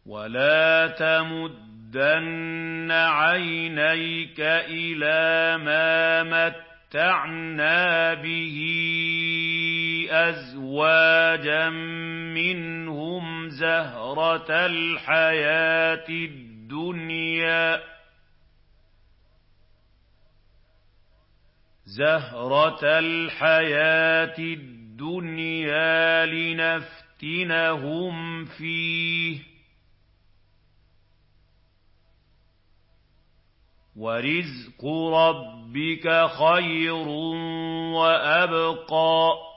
وَلَا تَمُدَّنَّ عَيْنَيْكَ إِلَىٰ مَا مَتَّعْنَا بِهِ أَزْوَاجًا مِّنْهُمْ زَهْرَةَ الْحَيَاةِ الدُّنْيَا لِنَفْتِنَهُمْ فِيهِ ۚ وَرِزْقُ رَبِّكَ خَيْرٌ وَأَبْقَىٰ